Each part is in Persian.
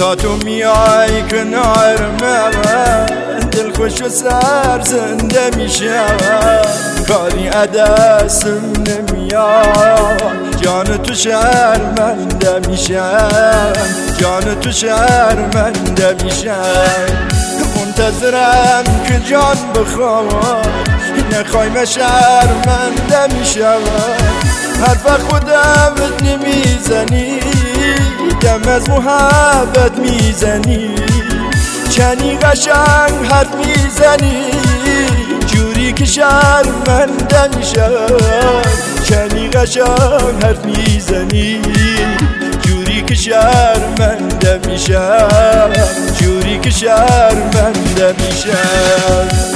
تا تو میای کنار من دل خوش و سر زنده میشم کاری دستم نمیاد جان تو شرمنده میشم جان تو شرمنده میشم منتظرم که جان بخواد نخوایم شرمنده میشم حرف خودم نمیزنی دم از محبت میزنی چنی قشنگ حرف میزنی جوری که شرمنده میشم چنی قشنگ حرف میزنی جوری که شرمنده میشم جوری که شرمنده میشم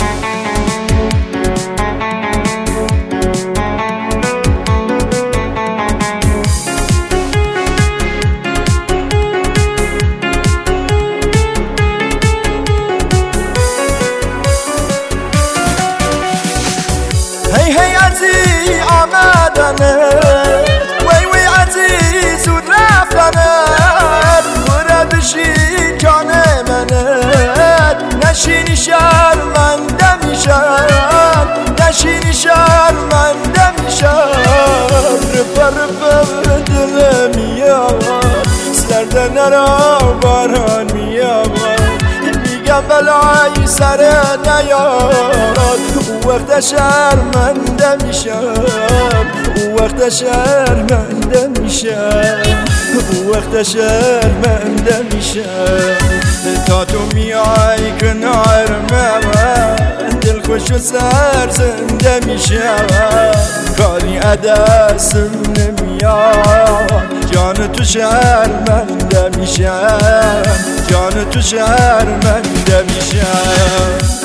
هی هی عزیز آمدنه وی وی عزیز زود رفتنت بره بشین جان منت نشینی شرمنده میشم نشینی شرمنده میشم رفا رفا دل میاد سرده نرا باران میاد میگم بلای سر نیاد وقت شرمنده میشم وقت شرمنده میشم وقت شرمنده میشم تا تو میای کنار من دل خوش و سر زنده میشم کاری دستم نمیاد جان تو شرمنده میشم جان تو شرمنده میشم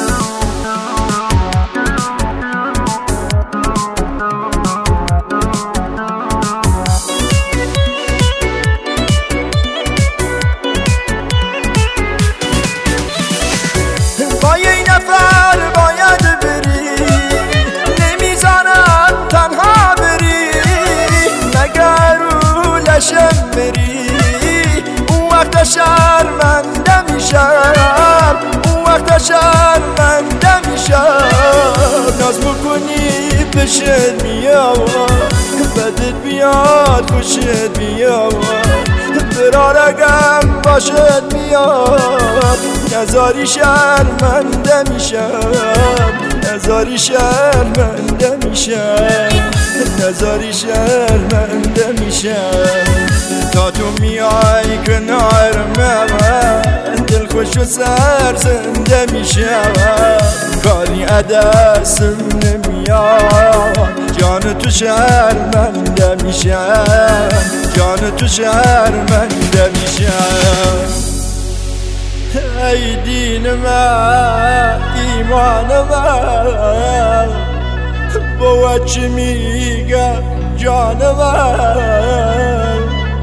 با یه نفر باید بری نمیذارم تنها بری مگر رو لشم بری اون وقت شرمنده میشم اون وقت شرمنده میشم ناز بکنی بشت میاد بدت بیاد خوشت بیاد برارگم باشد میاد نزاری شرمنده میشم نزاری شرمنده میشم نزاری شرمنده میشم تا تو میای کنار من دل خوش و سر زنده میشم کاری دستم نمیاد جان تو شرمنده میشم جان تو شرمنده میشم ای دین من ایمان من با چی میگم جان من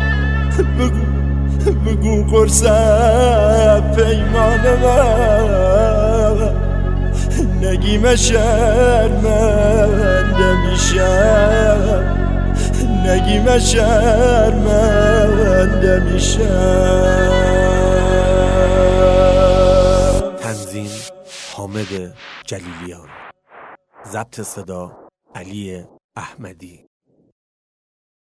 بگو قرصم پیمان من نگیم شرمنده میشم نگیم شرمنده میشم. تنظیم حامد جلیلیان، ضبط صدا علی احمدی.